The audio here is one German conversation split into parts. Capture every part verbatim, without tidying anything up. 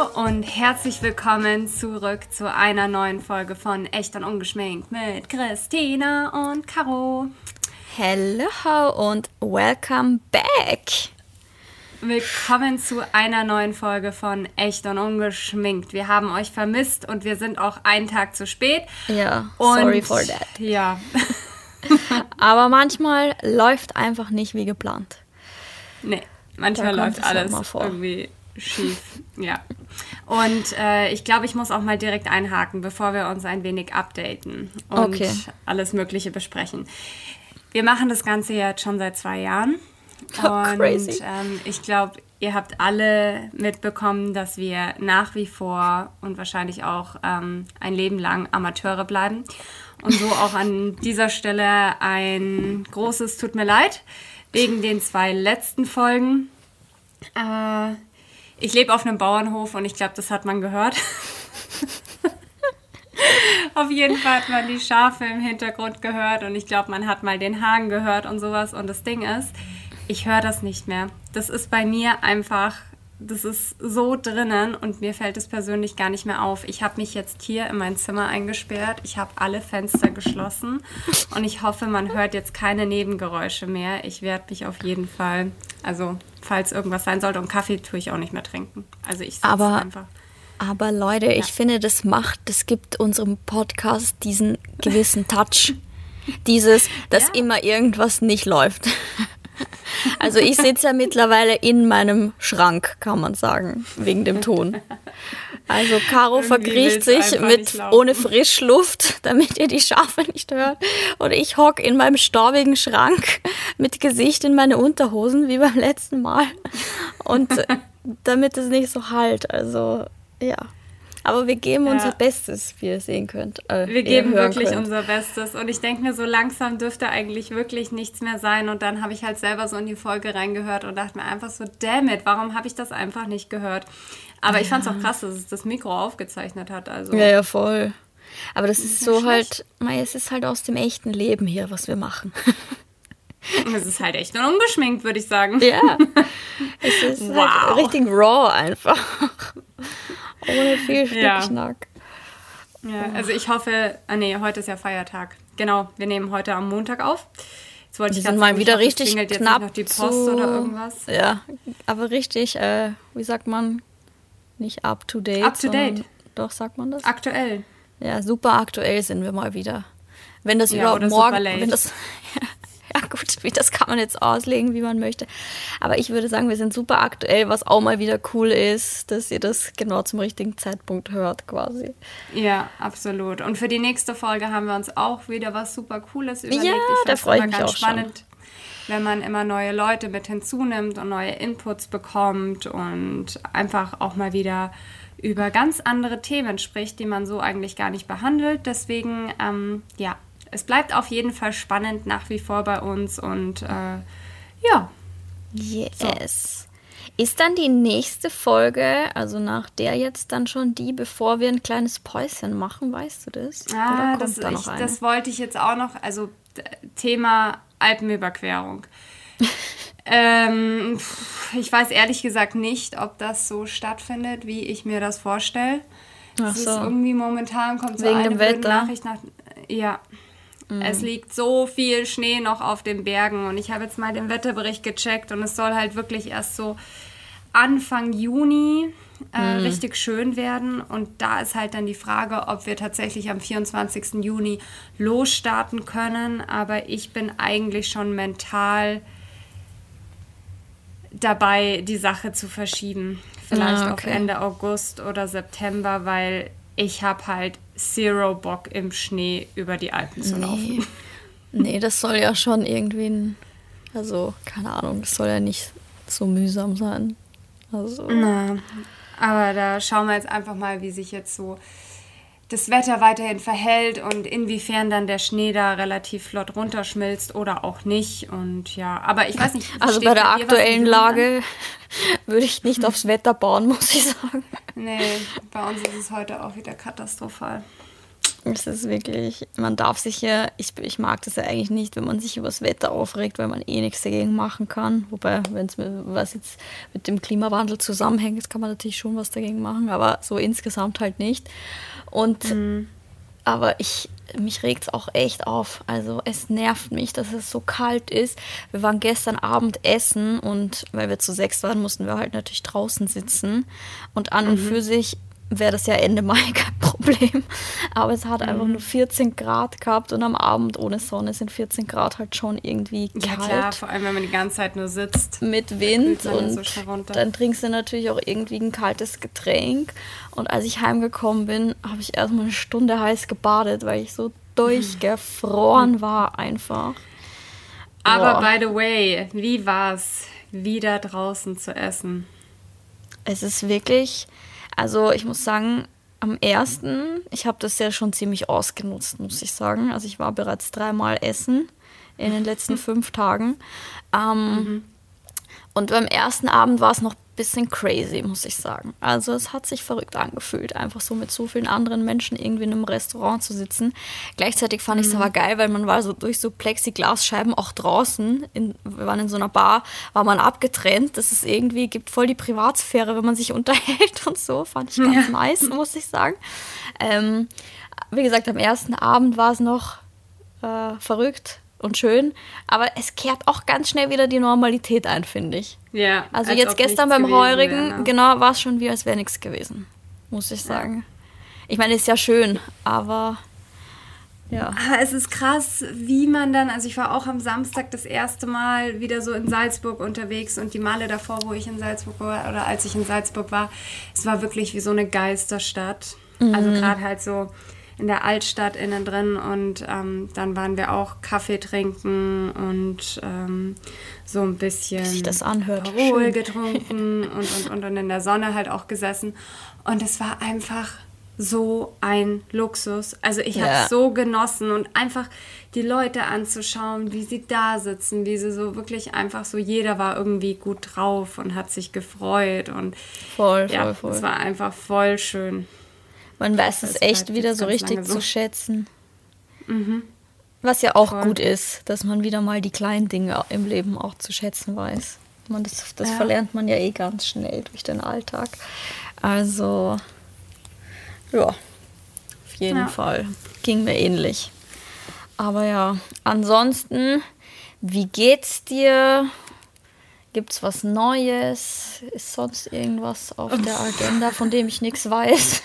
Hallo und herzlich willkommen zurück zu einer neuen Folge von Echt und Ungeschminkt mit Christina und Caro. Hello und welcome back. Willkommen zu einer neuen Folge von Echt und Ungeschminkt. Wir haben euch vermisst und wir sind auch einen Tag zu spät. Ja, und, sorry for that. Ja. Aber manchmal läuft einfach nicht wie geplant. Nee, manchmal läuft alles irgendwie schief. Ja. Und äh, ich glaube, ich muss auch mal direkt einhaken, bevor wir uns ein wenig updaten und okay. alles Mögliche besprechen. Wir machen das Ganze jetzt schon seit zwei Jahren. Oh, und crazy. Ähm, ich glaube, ihr habt alle mitbekommen, dass wir nach wie vor und wahrscheinlich auch ähm, ein Leben lang Amateure bleiben. Und so auch an dieser Stelle ein großes Tut mir leid wegen den zwei letzten Folgen. Äh, ich lebe auf einem Bauernhof und ich glaube, das hat man gehört. Auf jeden Fall hat man die Schafe im Hintergrund gehört und ich glaube, man hat mal den Hahn gehört und sowas. Und das Ding ist, ich höre das nicht mehr. Das ist bei mir einfach, das ist so drinnen und mir fällt es persönlich gar nicht mehr auf. Ich habe mich jetzt hier in mein Zimmer eingesperrt. Ich habe alle Fenster geschlossen und ich hoffe, man hört jetzt keine Nebengeräusche mehr. Ich werde mich auf jeden Fall, also falls irgendwas sein sollte, und Kaffee tue ich auch nicht mehr trinken. Also ich sitze einfach. Aber Leute, ja. Ich finde, das macht, das gibt unserem Podcast diesen gewissen Touch. Dieses, dass ja. immer irgendwas nicht läuft. Also ich sitze ja mittlerweile in meinem Schrank, kann man sagen, wegen dem Ton. Also Caro Irgendwie verkriecht sich mit ohne Frischluft, damit ihr die Schafe nicht hört. Oder ich hocke in meinem staubigen Schrank mit Gesicht in meine Unterhosen, wie beim letzten Mal. Und damit es nicht so halt, also ja. Aber wir geben ja. unser Bestes, wie ihr sehen könnt. Äh, wir geben wirklich könnt. unser Bestes. Und ich denke mir, so langsam dürfte eigentlich wirklich nichts mehr sein. Und dann habe ich halt selber so in die Folge reingehört und dachte mir einfach so, damn it, warum habe ich das einfach nicht gehört? Aber ja. ich fand es auch krass, dass es das Mikro aufgezeichnet hat. Also. Ja, ja, voll. Aber das, das ist, ist so schlecht. halt, es ist halt aus dem echten Leben hier, was wir machen. Es ist halt echt und ungeschminkt, würde ich sagen. Ja, es ist wow. halt richtig raw einfach. Ohne viel Schnickschnack. Ja. ja, also ich hoffe, ah nee, heute ist ja Feiertag. Genau, wir nehmen heute am Montag auf. Jetzt wollte ich sind mal wieder hoffe, richtig jetzt knapp nicht noch die Post zu, oder irgendwas. Ja, aber richtig, äh, wie sagt man, nicht up to date. Up to date. Doch, sagt man das? Aktuell. Ja, super aktuell sind wir mal wieder. Wenn das ja, überhaupt oder morgen, super late. wenn das ja gut, das kann man jetzt auslegen, wie man möchte. Aber ich würde sagen, wir sind super aktuell, was auch mal wieder cool ist, dass ihr das genau zum richtigen Zeitpunkt hört, quasi. Ja, absolut. Und für die nächste Folge haben wir uns auch wieder was super Cooles überlegt. Ja, ich da freue ich mich ganz auch spannend, schon. Wenn man immer neue Leute mit hinzunimmt und neue Inputs bekommt und einfach auch mal wieder über ganz andere Themen spricht, die man so eigentlich gar nicht behandelt. Deswegen, ähm, ja, es bleibt auf jeden Fall spannend nach wie vor bei uns und äh, ja. Yes. So. Ist dann die nächste Folge, also nach der jetzt dann schon die, bevor wir ein kleines Päuschen machen, weißt du das? Ah, das, da ich, das wollte ich jetzt auch noch, also Thema Alpenüberquerung. ähm, ich weiß ehrlich gesagt nicht, ob das so stattfindet, wie ich mir das vorstelle. Ach Es so. ist irgendwie momentan kommt so Wegen eine dem blöde Wetter. Nachricht nach. Ja. Mhm. Es liegt so viel Schnee noch auf den Bergen und ich habe jetzt mal den Wetterbericht gecheckt und es soll halt wirklich erst so Anfang Juni äh, mhm. richtig schön werden und da ist halt dann die Frage, ob wir tatsächlich am vierundzwanzigsten Juni losstarten können, aber ich bin eigentlich schon mental dabei, die Sache zu verschieben. Vielleicht ah, okay. auf Ende August oder September, weil ich habe halt zero Bock im Schnee über die Alpen zu nee. laufen. Nee, das soll ja schon irgendwie, ein, also keine Ahnung, das soll ja nicht so mühsam sein. Also. Na, aber da schauen wir jetzt einfach mal, wie sich jetzt so das Wetter weiterhin verhält und inwiefern dann der Schnee da relativ flott runterschmilzt oder auch nicht. Und ja, aber ich weiß nicht. Also bei der aktuellen Lage würde ich nicht aufs Wetter bauen, muss ich sagen. Nee, bei uns ist es heute auch wieder katastrophal. Es ist wirklich, man darf sich ja, ich, ich mag das ja eigentlich nicht, wenn man sich über das Wetter aufregt, weil man eh nichts dagegen machen kann. Wobei, wenn es was jetzt mit dem Klimawandel zusammenhängt, kann man natürlich schon was dagegen machen, aber so insgesamt halt nicht. Und mhm. aber ich, mich regt es auch echt auf. Also es nervt mich, dass es so kalt ist. Wir waren gestern Abend essen und weil wir zu sechs waren, mussten wir halt natürlich draußen sitzen. Und an mhm. und für sich wäre das ja Ende Mai kein Problem. Aber es hat mhm. einfach nur vierzehn Grad gehabt und am Abend ohne Sonne sind vierzehn Grad halt schon irgendwie kalt. Ja klar, vor allem wenn man die ganze Zeit nur sitzt. Mit Wind und so dann trinkst du natürlich auch irgendwie ein kaltes Getränk. Und als ich heimgekommen bin, habe ich erstmal eine Stunde heiß gebadet, weil ich so durchgefroren war einfach. Aber Boah. by the way, wie war's, wieder draußen zu essen? Es ist wirklich... Also ich muss sagen, am ersten, ich habe das ja schon ziemlich ausgenutzt, muss ich sagen. Also ich war bereits dreimal essen in den letzten fünf Tagen. Ähm, mhm. Und beim ersten Abend war es noch ein bisschen crazy, muss ich sagen. Also es hat sich verrückt angefühlt, einfach so mit so vielen anderen Menschen irgendwie in einem Restaurant zu sitzen. Gleichzeitig fand ich es aber geil, weil man war so durch so Plexiglasscheiben auch draußen, in, wir waren in so einer Bar, war man abgetrennt. Das ist irgendwie, gibt voll die Privatsphäre, wenn man sich unterhält und so. Fand ich ganz ja. nice, muss ich sagen. Ähm, wie gesagt, am ersten Abend war es noch äh, verrückt und schön, aber es kehrt auch ganz schnell wieder die Normalität ein, finde ich. Ja. Also als jetzt gestern beim Heurigen, wäre, ne? genau, war es schon wie, als wäre nichts gewesen, muss ich sagen. Ja. Ich meine, ist ja schön, aber ja. Aber es ist krass, wie man dann, also ich war auch am Samstag das erste Mal wieder so in Salzburg unterwegs und die Male davor, wo ich in Salzburg war, oder als ich in Salzburg war, es war wirklich wie so eine Geisterstadt. Mhm. Also gerade halt so in der Altstadt innen drin und ähm, dann waren wir auch Kaffee trinken und ähm, so ein bisschen wie sich das anhört. Parol getrunken und, und, und, und in der Sonne halt auch gesessen und es war einfach so ein Luxus. Also ich ja. habe es so genossen und einfach die Leute anzuschauen, wie sie da sitzen, wie sie so wirklich einfach so, jeder war irgendwie gut drauf und hat sich gefreut und voll, ja, voll, voll. Es war einfach voll schön. Man weiß es echt wieder so richtig so. zu schätzen. Mhm. Was ja auch Voll. gut ist, dass man wieder mal die kleinen Dinge im Leben auch zu schätzen weiß. Man, das das ja. verlernt man ja eh ganz schnell durch den Alltag. Also, ja, auf jeden ja. Fall. Ging mir ähnlich. Aber ja, ansonsten, wie geht's dir? Gibt's was Neues? Ist sonst irgendwas auf der Agenda, von dem ich nichts weiß?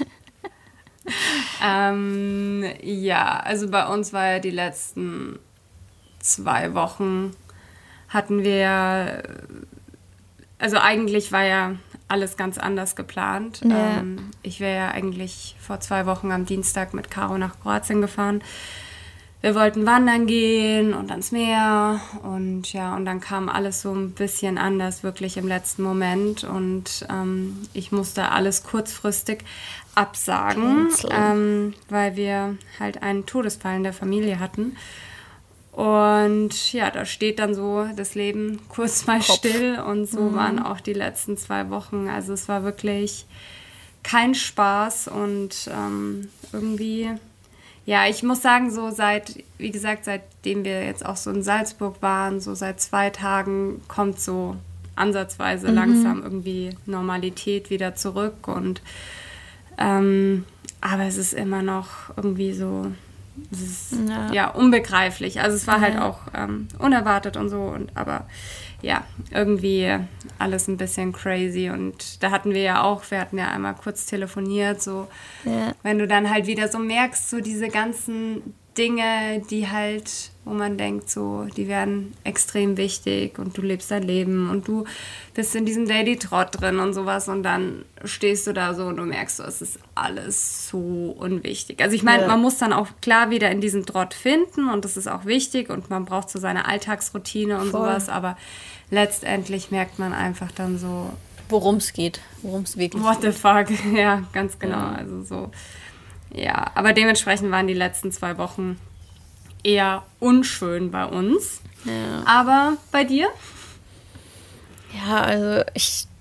ähm, ja, also bei uns war ja die letzten zwei Wochen hatten wir, also eigentlich war ja alles ganz anders geplant. Ja. Ähm, ich wäre ja eigentlich vor zwei Wochen am Dienstag mit Caro nach Kroatien gefahren. Wir wollten wandern gehen und ans Meer und ja, und dann kam alles so ein bisschen anders, wirklich im letzten Moment und ähm, ich musste alles kurzfristig absagen, ähm, weil wir halt einen Todesfall in der Familie hatten. Und ja, da steht dann so das Leben kurz mal Kopf. still und so mhm. waren auch die letzten zwei Wochen. Also es war wirklich kein Spaß und ähm, irgendwie... Ja, ich muss sagen, so seit, wie gesagt, seitdem wir jetzt auch so in Salzburg waren, so seit zwei Tagen kommt so ansatzweise mhm. langsam irgendwie Normalität wieder zurück. Und ähm, aber es ist immer noch irgendwie so, es ist ja, ja unbegreiflich. Also es war ja. halt auch ähm, unerwartet und so, und aber ja, irgendwie alles ein bisschen crazy und da hatten wir ja auch, wir hatten ja einmal kurz telefoniert, so, ja. wenn du dann halt wieder so merkst, so diese ganzen Dinge, die halt, wo man denkt, so, die werden extrem wichtig und du lebst dein Leben und du bist in diesem Daily Trott drin und sowas und dann stehst du da so und du merkst so, es ist alles so unwichtig. Also ich meine, ja. man muss dann auch klar wieder in diesen Trott finden und das ist auch wichtig und man braucht so seine Alltagsroutine und Voll. sowas, aber letztendlich merkt man einfach dann so, worum es geht, worum es wirklich What geht. What the fuck, ja, ganz genau, ja. also so. Ja, aber dementsprechend waren die letzten zwei Wochen eher unschön bei uns. Ja. Aber bei dir? Ja, also ich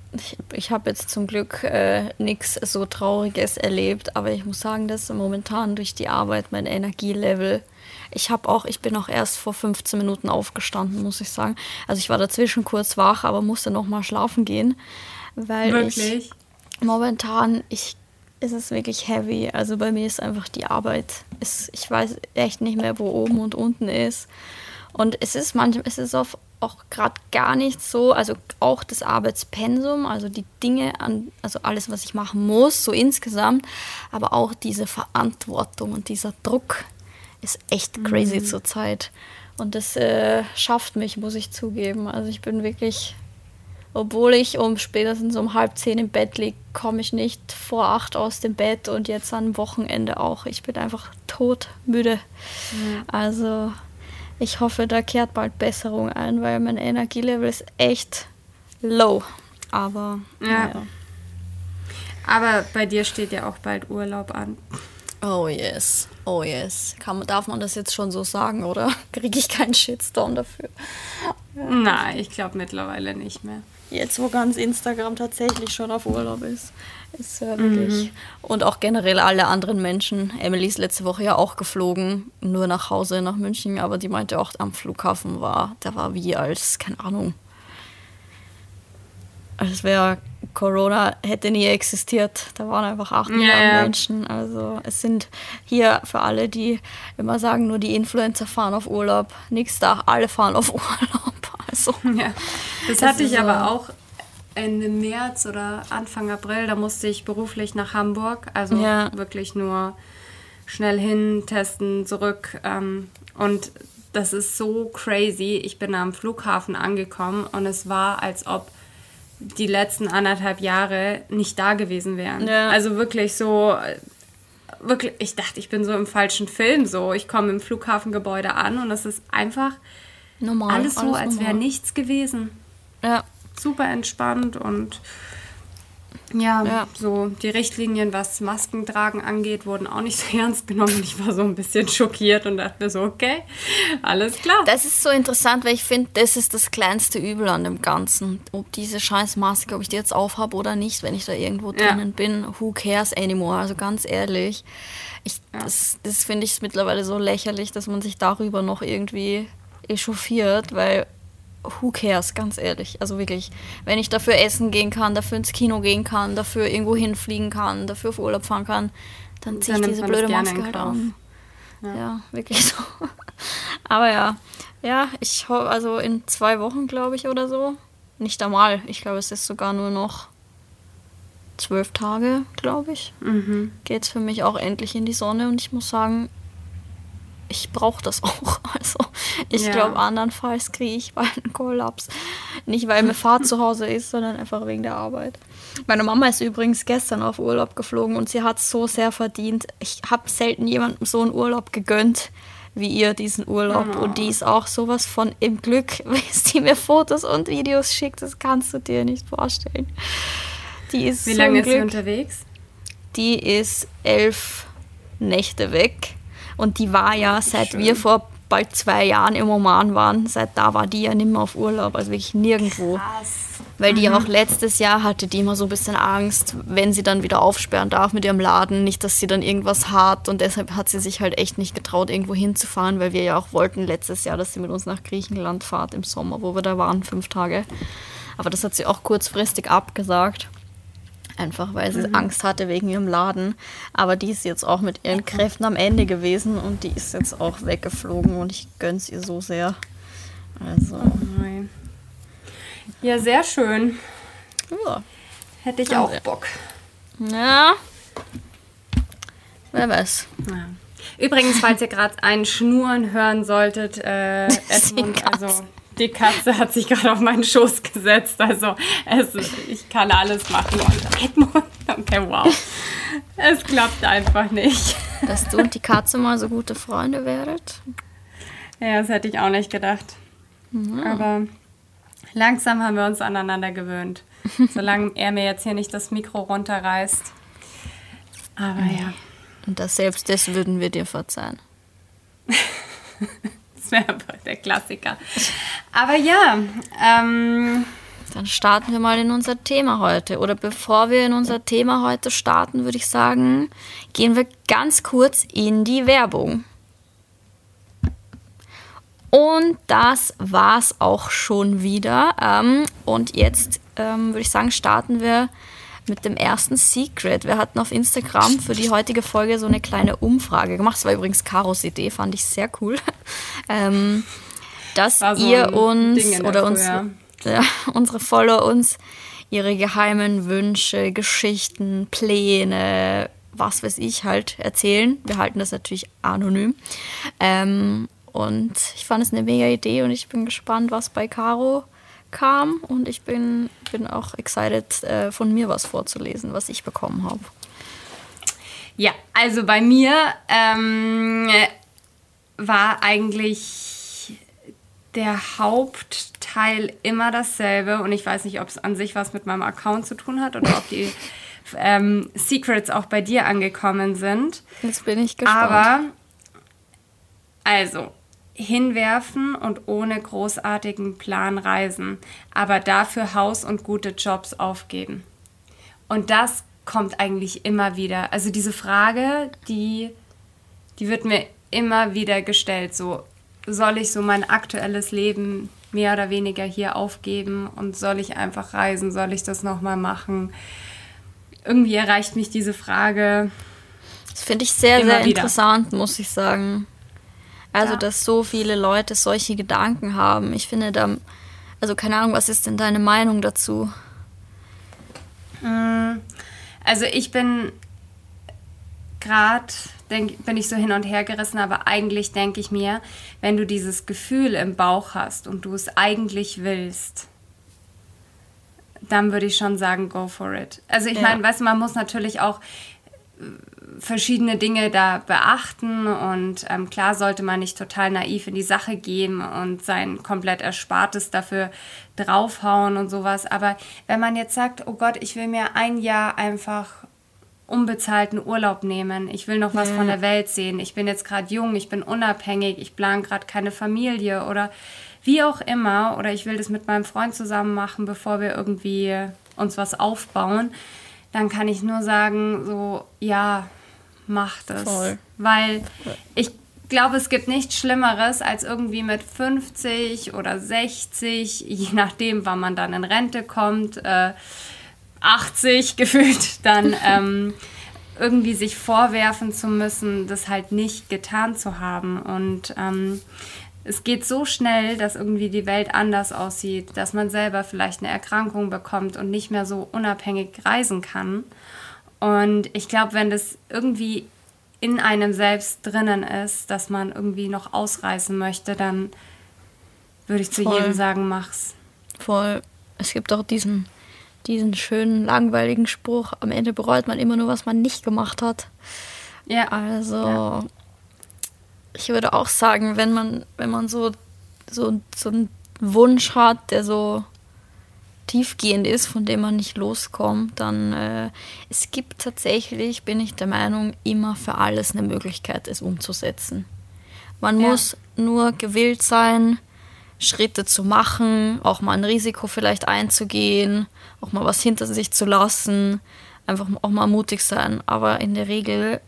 ich, ich habe jetzt zum Glück äh, nichts so Trauriges erlebt, aber ich muss sagen, dass momentan durch die Arbeit mein Energielevel, ich habe auch, ich bin auch erst vor fünfzehn Minuten aufgestanden, muss ich sagen. Also ich war dazwischen kurz wach, aber musste noch mal schlafen gehen, weil Wirklich? ich momentan, ich, es ist wirklich heavy. Also bei mir ist einfach die Arbeit, ist, ich weiß echt nicht mehr, wo oben und unten ist. Und es ist manchmal, es ist auf auch gerade gar nicht so, also auch das Arbeitspensum, also die Dinge, an, also alles, was ich machen muss, so insgesamt, aber auch diese Verantwortung und dieser Druck ist echt crazy mhm. zurzeit. Und das äh, schafft mich, muss ich zugeben. Also ich bin wirklich, obwohl ich um spätestens um halb zehn im Bett liege, komme ich nicht vor acht aus dem Bett und jetzt am Wochenende auch. Ich bin einfach todmüde. Mhm. Also ich hoffe, da kehrt bald Besserung ein, weil mein Energielevel ist echt low. Aber, ja. Naja. Aber bei dir steht ja auch bald Urlaub an. Oh yes, oh yes. Kann, darf man das jetzt schon so sagen, oder? Kriege ich keinen Shitstorm dafür? Ja. Nein, ich glaube mittlerweile nicht mehr. Jetzt, wo ganz Instagram tatsächlich schon auf Urlaub ist. Ist ja wirklich. Mhm. Und auch generell alle anderen Menschen. Emily ist letzte Woche ja auch geflogen, nur nach Hause, nach München, aber die meinte auch, am Flughafen war, der war wie als, keine Ahnung, als wäre Corona hätte nie existiert. Da waren einfach acht ja, Milliarden ja. Menschen. Also es sind hier für alle, die immer sagen, nur die Influencer fahren auf Urlaub. Nichts da, alle fahren auf Urlaub. Also, ja. Das, das hatte ich aber auch Ende März oder Anfang April. Da musste ich beruflich nach Hamburg. Also ja. wirklich nur schnell hin, testen, zurück. Und das ist so crazy. Ich bin am Flughafen angekommen und es war, als ob die letzten anderthalb Jahre nicht da gewesen wären. Ja. Also wirklich so, wirklich, ich dachte, ich bin so im falschen Film. So, ich komme im Flughafengebäude an und es ist einfach normal, alles so, alles als wäre nichts gewesen. Ja. Super entspannt und ja, ja, so die Richtlinien, was Maskentragen angeht, wurden auch nicht so ernst genommen. Ich war so ein bisschen schockiert und dachte mir so, okay, alles klar. Das ist so interessant, weil ich finde, das ist das kleinste Übel an dem Ganzen. Ob diese scheiß Maske, ob ich die jetzt aufhabe oder nicht, wenn ich da irgendwo drinnen ja. bin, who cares anymore? Also ganz ehrlich, ich, ja. das, das finde ich mittlerweile so lächerlich, dass man sich darüber noch irgendwie echauffiert, weil who cares, ganz ehrlich. Also wirklich, wenn ich dafür essen gehen kann, dafür ins Kino gehen kann, dafür irgendwo hinfliegen kann, dafür auf Urlaub fahren kann, dann ziehe ich diese blöde Maske halt an. Ja. ja, wirklich so. Aber ja, ja, ich hoffe, also in zwei Wochen, glaube ich, oder so, nicht einmal, ich glaube, es ist sogar nur noch zwölf Tage, glaube ich, mhm. geht es für mich auch endlich in die Sonne und ich muss sagen, ich brauche das auch. Also ich ja. glaube, andernfalls kriege ich bald einen Kollaps. Nicht, weil mir Fahrt zu Hause ist, sondern einfach wegen der Arbeit. Meine Mama ist übrigens gestern auf Urlaub geflogen und sie hat es so sehr verdient. Ich habe selten jemandem so einen Urlaub gegönnt wie ihr diesen Urlaub. Oh. Und die ist auch sowas von im Glück, wenn sie mir Fotos und Videos schickt. Das kannst du dir nicht vorstellen. Die ist wie so lange im ist Glück. sie unterwegs? Die ist elf Nächte weg. Und die war ja, seit Schön. wir vor bald zwei Jahren im Oman waren, seit da war die ja nicht mehr auf Urlaub, also wirklich nirgendwo. Krass. Weil die mhm. auch letztes Jahr hatte die immer so ein bisschen Angst, wenn sie dann wieder aufsperren darf mit ihrem Laden, nicht, dass sie dann irgendwas hat und deshalb hat sie sich halt echt nicht getraut, irgendwo hinzufahren, weil wir ja auch wollten letztes Jahr, dass sie mit uns nach Griechenland fahrt im Sommer, wo wir da waren, fünf Tage. Aber das hat sie auch kurzfristig abgesagt. Einfach, weil sie mhm. Angst hatte wegen ihrem Laden. Aber die ist jetzt auch mit ihren Kräften am Ende gewesen und die ist jetzt auch weggeflogen und ich gönn's ihr so sehr. Also. Oh ja, sehr schön. Ja. Hätte ich auch Bock. Ja. Wer weiß. Ja. Übrigens, falls ihr gerade ein Schnurren hören solltet, äh, Edmund, also die Katze hat sich gerade auf meinen Schoß gesetzt. Also es, ich kann alles machen. Und Edmund, okay, wow. Es klappt einfach nicht. Dass du und die Katze mal so gute Freunde wäret? Ja, das hätte ich auch nicht gedacht. Mhm. Aber langsam haben wir uns aneinander gewöhnt. Solange er mir jetzt hier nicht das Mikro runterreißt. Aber ja. Und das selbst das würden wir dir verzeihen. Das wäre der Klassiker. Aber ja, ähm, Dann starten wir mal in unser Thema heute. Oder bevor wir in unser Thema heute starten, würde ich sagen, gehen wir ganz kurz in die Werbung. Und das war's auch schon wieder. Ähm, und jetzt ähm, würde ich sagen, starten wir mit dem ersten Secret. Wir hatten auf Instagram für die heutige Folge so eine kleine Umfrage gemacht. Das war übrigens Karos Idee, fand ich sehr cool. ähm, dass so ihr uns oder uns, ja, unsere Follower uns ihre geheimen Wünsche, Geschichten, Pläne, was weiß ich halt erzählen. Wir halten das natürlich anonym. Ähm, und ich fand es eine mega Idee und ich bin gespannt, was bei Caro kam. Und ich bin, bin auch excited, äh, von mir was vorzulesen, was ich bekommen habe. Ja, also bei mir ähm, war eigentlich der Hauptteil immer dasselbe und ich weiß nicht, ob es an sich was mit meinem Account zu tun hat oder ob die ähm, Secrets auch bei dir angekommen sind. Jetzt bin ich gespannt. Aber, also, hinwerfen und ohne großartigen Plan reisen, aber dafür Haus und gute Jobs aufgeben. Und das kommt eigentlich immer wieder. Also diese Frage, die, die wird mir immer wieder gestellt, so, soll ich so mein aktuelles Leben mehr oder weniger hier aufgeben und soll ich einfach reisen, soll ich das nochmal machen? Irgendwie erreicht mich diese Frage. Das finde ich sehr, sehr wieder. interessant, muss ich sagen. Also, ja. dass so viele Leute solche Gedanken haben. Ich finde da, also keine Ahnung, was ist denn deine Meinung dazu? Also ich bin gerade, bin ich so hin und her gerissen, aber eigentlich denke ich mir, wenn du dieses Gefühl im Bauch hast und du es eigentlich willst, dann würde ich schon sagen, go for it. Also ich ja. meine, weißt du, man muss natürlich auch verschiedene Dinge da beachten und ähm, klar sollte man nicht total naiv in die Sache gehen und sein komplett Erspartes dafür draufhauen und sowas, aber wenn man jetzt sagt, oh Gott, ich will mir ein Jahr einfach unbezahlten Urlaub nehmen, ich will noch was ja. von der Welt sehen, ich bin jetzt gerade jung, ich bin unabhängig, ich plane gerade keine Familie oder wie auch immer, oder ich will das mit meinem Freund zusammen machen, bevor wir irgendwie uns was aufbauen, dann kann ich nur sagen, so, ja, mach das. Voll. Weil ich glaube, es gibt nichts Schlimmeres, als irgendwie mit fünfzig oder sechzig, je nachdem, wann man dann in Rente kommt, äh, achtzig gefühlt, dann ähm, irgendwie sich vorwerfen zu müssen, das halt nicht getan zu haben. Und ähm, es geht so schnell, dass irgendwie die Welt anders aussieht, dass man selber vielleicht eine Erkrankung bekommt und nicht mehr so unabhängig reisen kann. Und ich glaube, wenn das irgendwie in einem selbst drinnen ist, dass man irgendwie noch ausreisen möchte, dann würde ich zu Voll. jedem sagen, mach's. Voll. Es gibt auch diesen, diesen schönen, langweiligen Spruch, am Ende bereut man immer nur, was man nicht gemacht hat. Ja. Also... Ja. Ich würde auch sagen, wenn man, wenn man so, so, so einen Wunsch hat, der so tiefgehend ist, von dem man nicht loskommt, dann äh, es gibt tatsächlich, bin ich der Meinung, immer für alles eine Möglichkeit, es umzusetzen. Man ja. muss nur gewillt sein, Schritte zu machen, auch mal ein Risiko vielleicht einzugehen, auch mal was hinter sich zu lassen, einfach auch mal mutig sein. Aber in der Regel...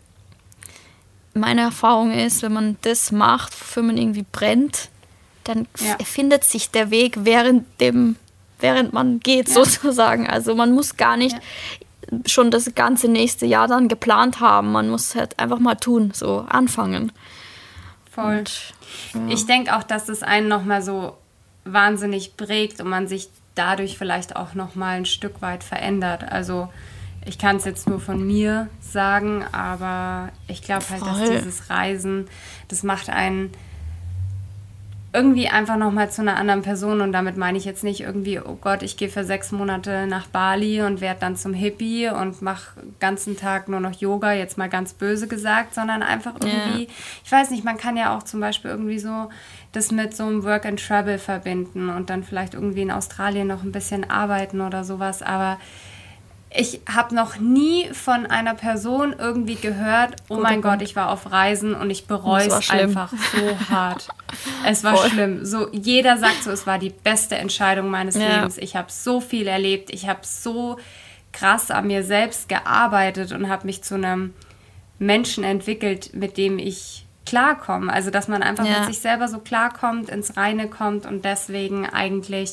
Meine Erfahrung ist, wenn man das macht, wofür man irgendwie brennt, dann ja. findet sich der Weg während, dem, während man geht, ja. sozusagen. Also man muss gar nicht ja. schon das ganze nächste Jahr dann geplant haben. Man muss halt einfach mal tun, so anfangen. Voll. Und, ja. Ich denke auch, dass das einen nochmal so wahnsinnig prägt und man sich dadurch vielleicht auch nochmal ein Stück weit verändert. Also ich kann es jetzt nur von mir sagen, aber ich glaube halt, Voll. dass dieses Reisen, das macht einen irgendwie einfach nochmal zu einer anderen Person und damit meine ich jetzt nicht irgendwie, oh Gott, ich gehe für sechs Monate nach Bali und werde dann zum Hippie und mache den ganzen Tag nur noch Yoga, jetzt mal ganz böse gesagt, sondern einfach irgendwie, ja. ich weiß nicht, man kann ja auch zum Beispiel irgendwie so das mit so einem Work and Travel verbinden und dann vielleicht irgendwie in Australien noch ein bisschen arbeiten oder sowas, aber ich habe noch nie von einer Person irgendwie gehört, oh Guter mein Punkt. Gott, ich war auf Reisen und ich bereue es einfach so hart. Es war Voll. schlimm. So, jeder sagt so, es war die beste Entscheidung meines Ja. Lebens. Ich habe so viel erlebt. Ich habe so krass an mir selbst gearbeitet und habe mich zu einem Menschen entwickelt, mit dem ich klarkomme. Also, dass man einfach Ja. mit sich selber so klarkommt, ins Reine kommt und deswegen eigentlich,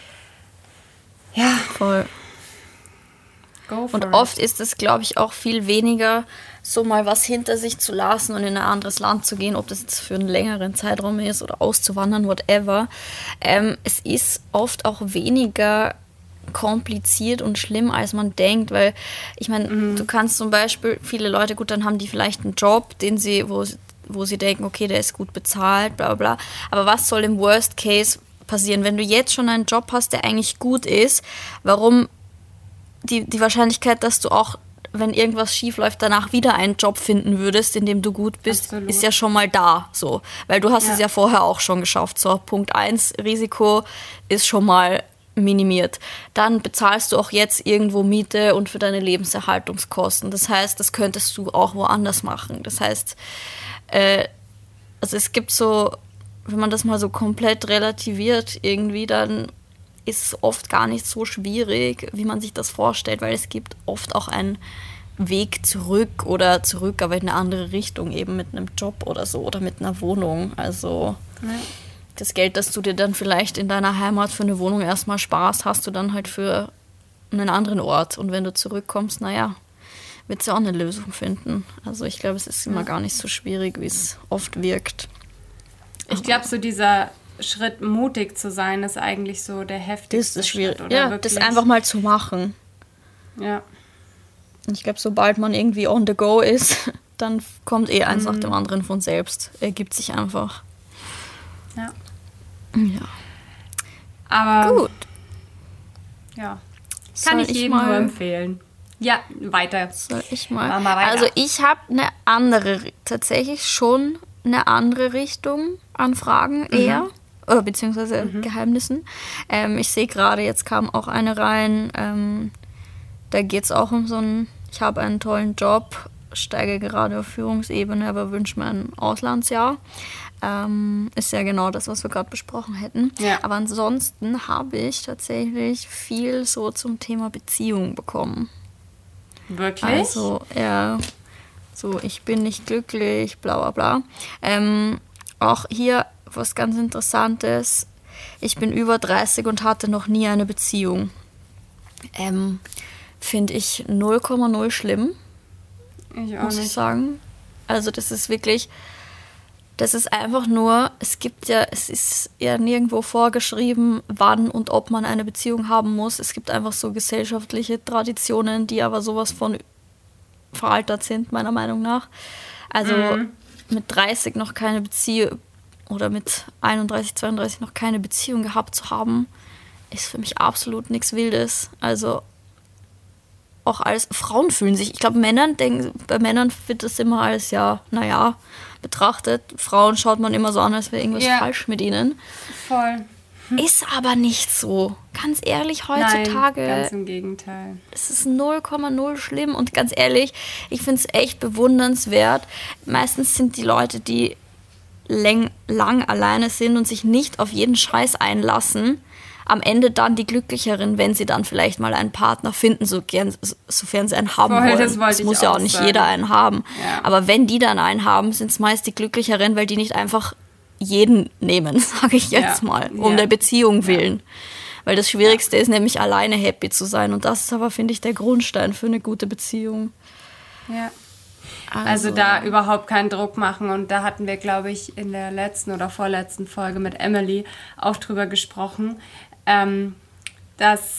ja, Voll. go for Und it. oft ist es, glaube ich, auch viel weniger, so mal was hinter sich zu lassen und in ein anderes Land zu gehen, ob das jetzt für einen längeren Zeitraum ist oder auszuwandern, whatever. Ähm, es ist oft auch weniger kompliziert und schlimm, als man denkt, weil ich meine, Mhm. du kannst zum Beispiel, viele Leute, gut, dann haben die vielleicht einen Job, den sie, wo, wo sie denken, okay, der ist gut bezahlt, bla bla bla. Aber was soll im Worst Case passieren? Wenn du jetzt schon einen Job hast, der eigentlich gut ist, warum die, die Wahrscheinlichkeit, dass du auch, wenn irgendwas schief läuft, danach wieder einen Job finden würdest, in dem du gut bist, Absolut. ist ja schon mal da, so. Weil du hast Ja. es ja vorher auch schon geschafft. So, Punkt eins, Risiko ist schon mal minimiert. Dann bezahlst du auch jetzt irgendwo Miete und für deine Lebenserhaltungskosten. Das heißt, das könntest du auch woanders machen. Das heißt, äh, also es gibt so, wenn man das mal so komplett relativiert irgendwie, dann ist es oft gar nicht so schwierig, wie man sich das vorstellt, weil es gibt oft auch einen Weg zurück oder zurück, aber in eine andere Richtung, eben mit einem Job oder so oder mit einer Wohnung. Also Ja. das Geld, das du dir dann vielleicht in deiner Heimat für eine Wohnung erstmal sparst, hast du dann halt für einen anderen Ort. Und wenn du zurückkommst, naja, wird du auch eine Lösung finden. Also ich glaube, es ist immer gar nicht so schwierig, wie es oft wirkt. Ich glaube, so dieser Schritt, mutig zu sein, ist eigentlich so der heftigste Das ist schwierig. Schritt. Oder Ja, wirklich, das einfach mal zu machen. Ja. Ich glaube, sobald man irgendwie on the go ist, dann kommt eh eins nach dem anderen von selbst. Ergibt sich einfach. Ja. Ja. Aber Gut. ja, kann Soll ich ich jedem mal- nur empfehlen. Ja, weiter. Soll ich mal? Machen wir weiter. Also ich habe eine andere, tatsächlich schon eine andere Richtung an Fragen eher. Oder beziehungsweise Geheimnissen. Ähm, ich sehe gerade, jetzt kam auch eine rein. Ähm, da geht es auch um so einen, ich habe einen tollen Job, steige gerade auf Führungsebene, aber wünsche mir ein Auslandsjahr. Ähm, ist ja genau das, was wir gerade besprochen hätten. Ja. Aber ansonsten habe ich tatsächlich viel so zum Thema Beziehung bekommen. Wirklich? Also, ja, so, ich bin nicht glücklich, bla bla bla. Ähm, auch hier was ganz Interessantes. Ich bin über dreißig und hatte noch nie eine Beziehung. Ähm, Finde ich null Komma null schlimm, ich auch muss ich nicht. sagen. Also das ist wirklich, das ist einfach nur, es gibt ja, es ist ja nirgendwo vorgeschrieben, wann und ob man eine Beziehung haben muss. Es gibt einfach so gesellschaftliche Traditionen, die aber sowas von veraltet sind, meiner Meinung nach. Also Mhm. mit dreißig noch keine Beziehung oder mit einunddreißig, zweiunddreißig noch keine Beziehung gehabt zu haben, ist für mich absolut nichts Wildes. Also auch als Frauen fühlen sich, ich glaube, Männern denken, bei Männern wird das immer als, ja, naja, betrachtet. Frauen schaut man immer so an, als wäre irgendwas Ja. falsch mit ihnen. Voll. Ist aber nicht so. Ganz ehrlich, heutzutage Nein, ganz im Gegenteil. es ist null Komma null schlimm und ganz ehrlich, ich finde es echt bewundernswert. Meistens sind die Leute, die läng, lang alleine sind und sich nicht auf jeden Scheiß einlassen, am Ende dann die Glücklicheren, wenn sie dann vielleicht mal einen Partner finden, so gern, sofern sie einen haben Voll, wollen. das wollte Es ich muss ja auch auch nicht sagen. jeder einen haben. Ja. Aber wenn die dann einen haben, sind es meist die Glücklicheren, weil die nicht einfach jeden nehmen, sage ich jetzt Ja. mal, um Ja. der Beziehung willen. Weil das Schwierigste ist nämlich alleine happy zu sein. Und das ist aber, finde ich, der Grundstein für eine gute Beziehung. Ja. Also da überhaupt keinen Druck machen. Und da hatten wir, glaube ich, in der letzten oder vorletzten Folge mit Emily auch drüber gesprochen, ähm, dass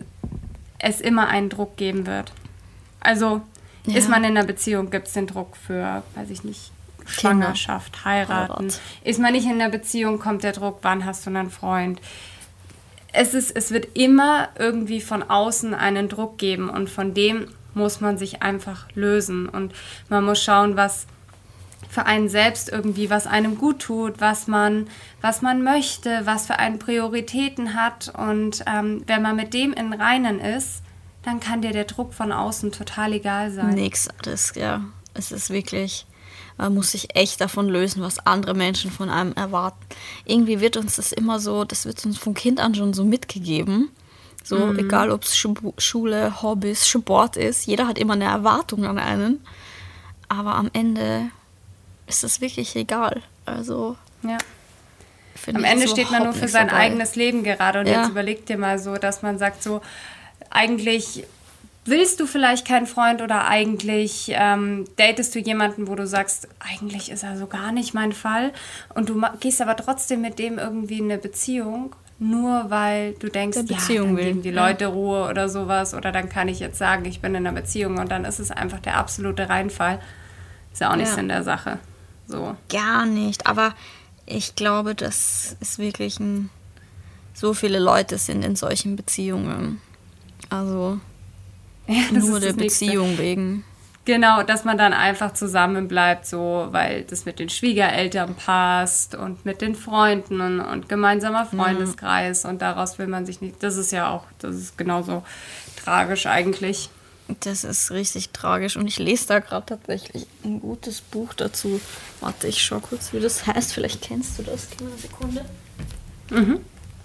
es immer einen Druck geben wird. Also Ja. ist man in einer Beziehung, gibt es den Druck für, weiß ich nicht, Schwangerschaft, heiraten. Heirat. Ist man nicht in einer Beziehung, kommt der Druck, wann hast du einen Freund? Es, ist, es wird immer irgendwie von außen einen Druck geben und von dem muss man sich einfach lösen und man muss schauen, was für einen selbst irgendwie, was einem gut tut, was man, was man möchte, was für einen Prioritäten hat und ähm, wenn man mit dem in Reinen ist, dann kann dir der Druck von außen total egal sein. Nix, das, ja, es ist wirklich, Man muss sich echt davon lösen, was andere Menschen von einem erwarten. Irgendwie wird uns das immer so, das wird uns vom Kind an schon so mitgegeben. So, mhm. egal ob es Schule, Hobbys, Sport ist, jeder hat immer eine Erwartung an einen. Aber am Ende ist es wirklich egal. Also, ja. Am Ende steht man nur für sein dabei. eigenes Leben gerade. Und ja. jetzt überleg dir mal so, dass man sagt so, eigentlich willst du vielleicht keinen Freund oder eigentlich ähm, datest du jemanden, wo du sagst, eigentlich ist er so gar nicht mein Fall. Und du ma- gehst aber trotzdem mit dem irgendwie in eine Beziehung, nur weil du denkst, ja, dann geben die Leute ja. Ruhe oder sowas. Oder dann kann ich jetzt sagen, ich bin in einer Beziehung und dann ist es einfach der absolute Reinfall. Ist ja auch nicht ja. Sinn der Sache. So. Gar nicht, aber ich glaube, dass es wirklich ein, so viele Leute sind in solchen Beziehungen. Also ja, nur der Beziehung nächste. wegen. Genau, dass man dann einfach zusammen bleibt, so, weil das mit den Schwiegereltern passt und mit den Freunden und, und gemeinsamer Freundeskreis mhm. und daraus will man sich nicht, das ist ja auch, das ist genauso tragisch eigentlich. Das ist richtig tragisch und ich lese da gerade tatsächlich ein gutes Buch dazu. Warte, ich schau kurz, wie das heißt. Vielleicht kennst du das. Gib mir eine Sekunde. Mhm.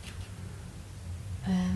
Ähm.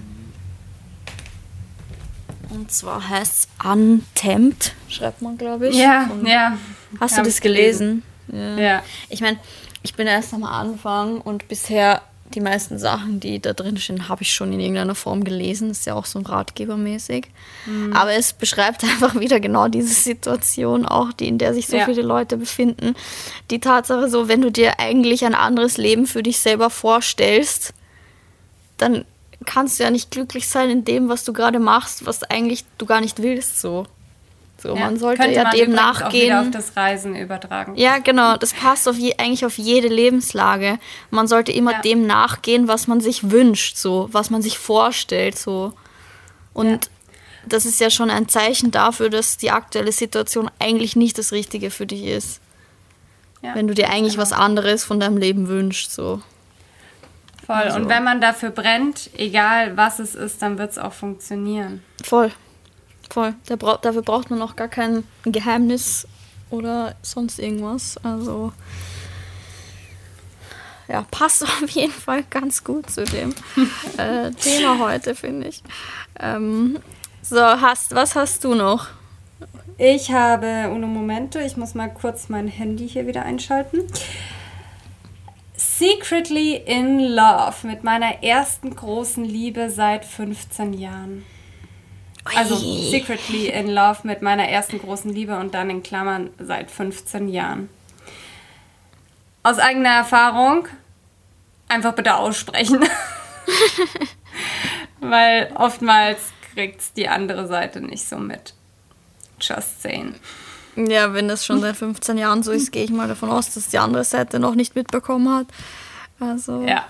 Und zwar heißt es Untamed, schreibt man, glaube ich. Ja, und ja. Hast du das gelesen? gelesen? Ja. ja. Ich meine, ich bin erst am Anfang und bisher die meisten Sachen, die da drin stehen, habe ich schon in irgendeiner Form gelesen. Das ist ja auch so ratgebermäßig. Mhm. Aber es beschreibt einfach wieder genau diese Situation, auch die, in der sich so ja. viele Leute befinden. Die Tatsache so, wenn du dir eigentlich ein anderes Leben für dich selber vorstellst, dann kannst du ja nicht glücklich sein in dem, was du gerade machst, was eigentlich du gar nicht willst, so. So, ja, man sollte ja man dem nachgehen. Auch wieder auf das Reisen übertragen. Ja, genau. Das passt auf je, eigentlich auf jede Lebenslage. Man sollte immer ja. dem nachgehen, was man sich wünscht, so, was man sich vorstellt, so. Und ja. das ist ja schon ein Zeichen dafür, dass die aktuelle Situation eigentlich nicht das Richtige für dich ist. Ja. Wenn du dir eigentlich genau. was anderes von deinem Leben wünschst, so. Voll. Also. Und wenn man dafür brennt, egal was es ist, dann wird es auch funktionieren. Voll. Voll. Der bra- dafür braucht man auch gar kein Geheimnis oder sonst irgendwas. Also, ja, passt auf jeden Fall ganz gut zu dem äh, Thema heute, finde ich. Ähm, so, hast, was hast du noch? Ich habe, uno momento, ich muss mal kurz mein Handy hier wieder einschalten. Secretly in Love mit meiner ersten großen Liebe seit fünfzehn Jahren. Also Secretly in Love mit meiner ersten großen Liebe und dann in Klammern seit fünfzehn Jahren. Aus eigener Erfahrung einfach bitte aussprechen. Weil oftmals kriegt es die andere Seite nicht so mit. Just saying. Ja, wenn das schon seit fünfzehn Jahren so ist, gehe ich mal davon aus, dass die andere Seite noch nicht mitbekommen hat. Also ja.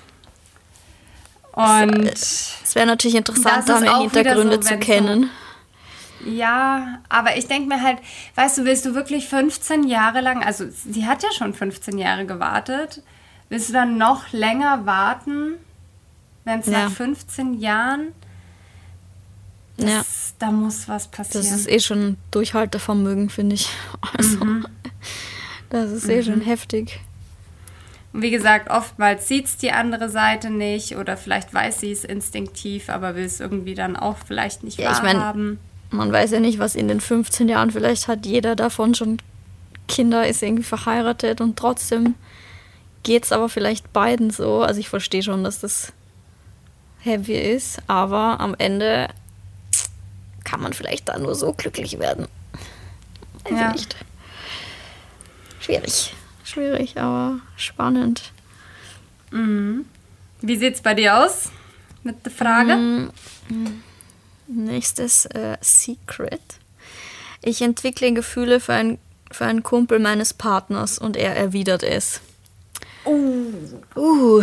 Und es wäre natürlich interessant, da mehr Hintergründe so, zu kennen. So, ja, aber ich denke mir halt, weißt du, willst du wirklich fünfzehn Jahre lang, also sie hat ja schon fünfzehn Jahre gewartet, willst du dann noch länger warten, wenn es ja. nach fünfzehn Jahren, das, ja. da muss was passieren. Das ist eh schon Durchhaltevermögen, finde ich. Also, mhm. das ist eh mhm. schon heftig. Und wie gesagt, oftmals sieht es die andere Seite nicht oder vielleicht weiß sie es instinktiv, aber will es irgendwie dann auch vielleicht nicht ja, wahrhaben. Ich mein, man weiß ja nicht, was in den fünfzehn Jahren, vielleicht hat jeder davon schon Kinder, ist irgendwie verheiratet und trotzdem geht es aber vielleicht beiden so. Also ich verstehe schon, dass das heavy ist, aber am Ende kann man vielleicht da nur so glücklich werden. Weiß ja. ich nicht. Schwierig. Schwierig, aber spannend. Mhm. Wie sieht's bei dir aus mit der Frage? Mhm. Nächstes äh, Secret. Ich entwickle Gefühle für, ein, für einen Kumpel meines Partners und er erwidert es. Uh. Uh.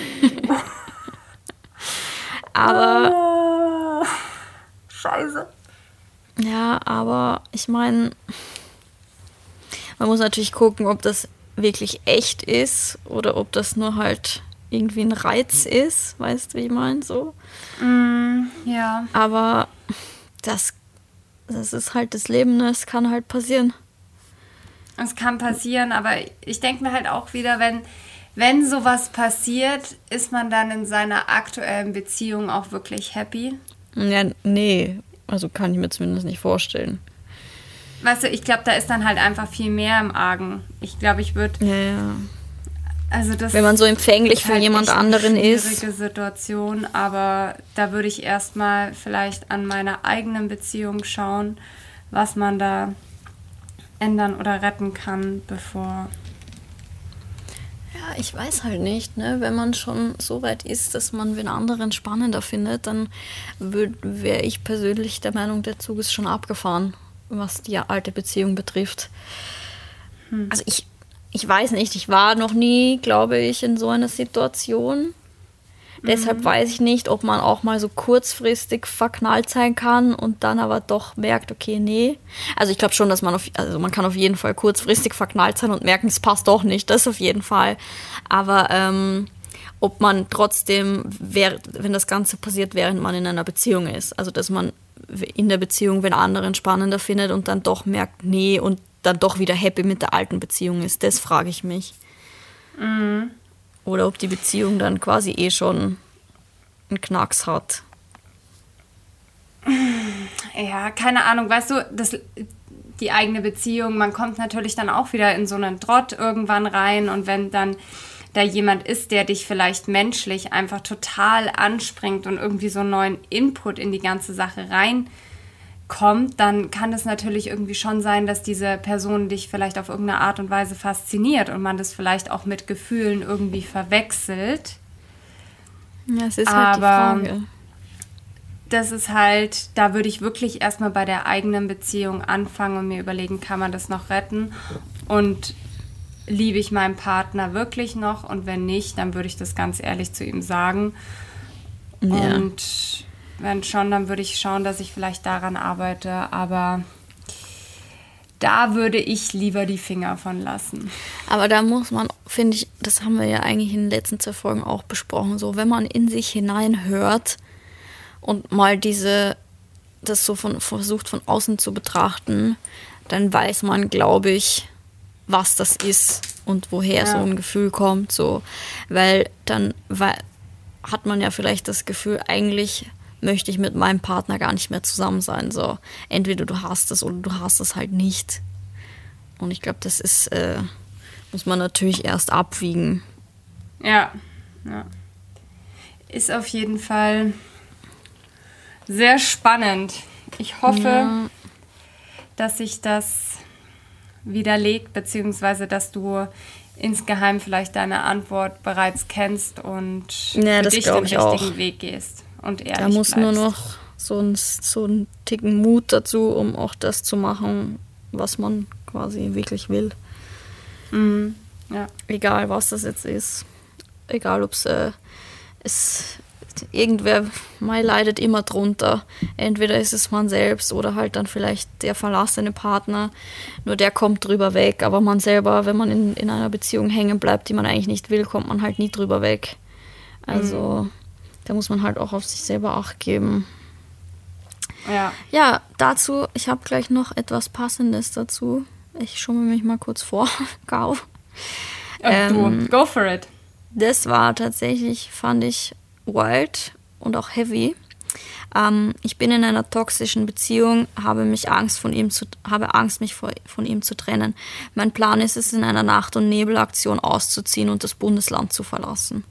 aber... Oh. Scheiße. Ja, aber ich meine, man muss natürlich gucken, ob das wirklich echt ist oder ob das nur halt irgendwie ein Reiz ist, weißt du, wie ich meine, so. Mm, ja. Aber das, das ist halt das Leben, das kann halt passieren. Es kann passieren, aber ich denke mir halt auch wieder, wenn, wenn sowas passiert, ist man dann in seiner aktuellen Beziehung auch wirklich happy? Ja, nee, also kann ich mir zumindest nicht vorstellen. Weißt du, ich glaube, da ist dann halt einfach viel mehr im Argen. Ich glaube, ich würde... Ja, ja. Also das Wenn man so empfänglich ist für halt jemand echt anderen eine ist. schwierige Situation, aber da würde ich erstmal vielleicht an meiner eigenen Beziehung schauen, was man da ändern oder retten kann, bevor... Ja, ich weiß halt nicht, ne? Wenn man schon so weit ist, dass man den anderen spannender findet, dann wäre ich persönlich der Meinung, der Zug ist schon abgefahren, was die alte Beziehung betrifft. Hm. Also ich, ich weiß nicht, ich war noch nie, glaube ich, in so einer Situation. Mhm. Deshalb weiß ich nicht, ob man auch mal so kurzfristig verknallt sein kann und dann aber doch merkt, okay, nee. Also ich glaube schon, dass man auf, also man kann auf jeden Fall kurzfristig verknallt sein und merken, es passt doch nicht, das auf jeden Fall. Aber ähm, ob man trotzdem, wenn das Ganze passiert, während man in einer Beziehung ist, also dass man in der Beziehung den anderen spannender findet und dann doch merkt, nee, und dann doch wieder happy mit der alten Beziehung ist, das frage ich mich. Mhm. Oder ob die Beziehung dann quasi eh schon einen Knacks hat. Ja, keine Ahnung, weißt du, das, die eigene Beziehung, man kommt natürlich dann auch wieder in so einen Trott irgendwann rein und wenn dann da jemand ist, der dich vielleicht menschlich einfach total anspringt und irgendwie so einen neuen Input in die ganze Sache reinkommt, dann kann es natürlich irgendwie schon sein, dass diese Person dich vielleicht auf irgendeine Art und Weise fasziniert und man das vielleicht auch mit Gefühlen irgendwie verwechselt. Ja, es ist halt Aber die Frage. Das ist halt, da würde ich wirklich erstmal bei der eigenen Beziehung anfangen und mir überlegen, kann man das noch retten und liebe ich meinen Partner wirklich noch und wenn nicht, dann würde ich das ganz ehrlich zu ihm sagen. Ja. Und wenn schon, dann würde ich schauen, dass ich vielleicht daran arbeite, aber da würde ich lieber die Finger von lassen. Aber da muss man, finde ich, das haben wir ja eigentlich in den letzten zwei Folgen auch besprochen, so wenn man in sich hineinhört und mal diese, das so von, versucht von außen zu betrachten, dann weiß man, glaube ich, was das ist und woher ja. so ein Gefühl kommt, so, weil dann weil, hat man ja vielleicht das Gefühl, eigentlich möchte ich mit meinem Partner gar nicht mehr zusammen sein, so, entweder du hast es oder du hast es halt nicht und ich glaube, das ist, äh, muss man natürlich erst abwiegen. Ja, ja, ist auf jeden Fall sehr spannend. Ich hoffe, ja. dass sich das widerlegt, beziehungsweise dass du insgeheim vielleicht deine Antwort bereits kennst und ja, für das dich den richtigen auch. Weg gehst und ehrlich Da muss bleibst. nur noch so ein, so ein Ticken Mut dazu, um auch das zu machen, was man quasi wirklich will. Mhm. Ja. Egal, was das jetzt ist. Egal, ob äh, es irgendwer mal leidet immer drunter. Entweder ist es man selbst oder halt dann vielleicht der verlassene Partner. Nur der kommt drüber weg. Aber man selber, wenn man in, in einer Beziehung hängen bleibt, die man eigentlich nicht will, kommt man halt nie drüber weg. Also mhm. da muss man halt auch auf sich selber Acht geben. Ja, ja dazu, ich habe gleich noch etwas Passendes dazu. Ich schummel mich mal kurz vor. Gau. Ähm, go for it. Das war tatsächlich, fand ich, wild und auch heavy. Ähm, ich bin in einer toxischen Beziehung, habe mich Angst von ihm zu, habe Angst, mich vor, von ihm zu trennen. Mein Plan ist es, in einer Nacht- und Nebelaktion auszuziehen und das Bundesland zu verlassen.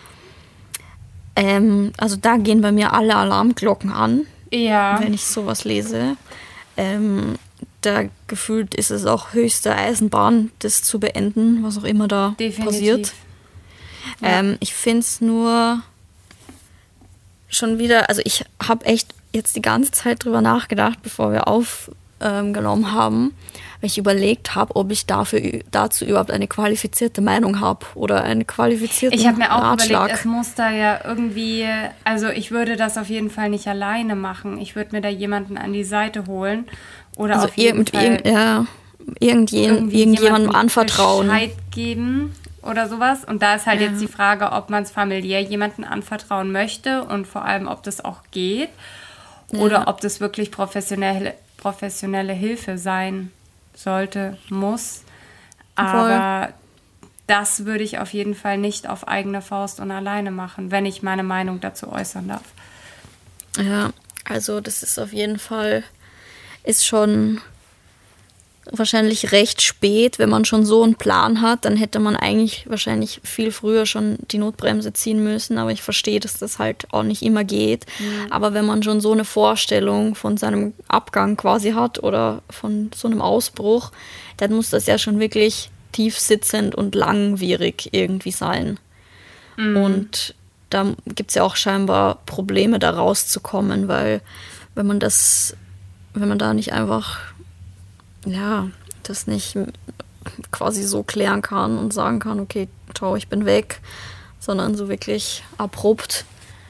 Ähm, also da gehen bei mir alle Alarmglocken an, ja. wenn ich sowas lese. Ähm, da gefühlt ist es auch höchste Eisenbahn, das zu beenden, was auch immer da Definitiv. passiert. Ja. Ähm, ich finde es nur schon wieder, also ich habe echt jetzt die ganze Zeit drüber nachgedacht, bevor wir aufgenommen ähm, haben, weil ich überlegt habe, ob ich dafür, dazu überhaupt eine qualifizierte Meinung habe oder einen qualifizierten Ich habe mir auch Ratschlag. überlegt, es muss da ja irgendwie, also ich würde das auf jeden Fall nicht alleine machen. Ich würde mir da jemanden an die Seite holen oder also auf jeden irgend, Fall irgend, ja, irgendjemand, irgendjemandem anvertrauen. Bescheid geben oder sowas. Und da ist halt ja. jetzt die Frage, ob man es familiär jemanden anvertrauen möchte und vor allem, ob das auch geht oder ja. ob das wirklich professionelle, professionelle Hilfe sein sollte, muss. Aber Voll. das würde ich auf jeden Fall nicht auf eigene Faust und alleine machen, wenn ich meine Meinung dazu äußern darf. Ja, also das ist auf jeden Fall, ist schon wahrscheinlich recht spät, wenn man schon so einen Plan hat, dann hätte man eigentlich wahrscheinlich viel früher schon die Notbremse ziehen müssen, aber ich verstehe, dass das halt auch nicht immer geht. Mhm. Aber wenn man schon so eine Vorstellung von seinem Abgang quasi hat oder von so einem Ausbruch, dann muss das ja schon wirklich tief sitzend und langwierig irgendwie sein. Mhm. Und da gibt es ja auch scheinbar Probleme, da rauszukommen, weil wenn man das, wenn man da nicht einfach ja, das nicht quasi so klären kann und sagen kann, okay, ciao, ich bin weg, sondern so wirklich abrupt,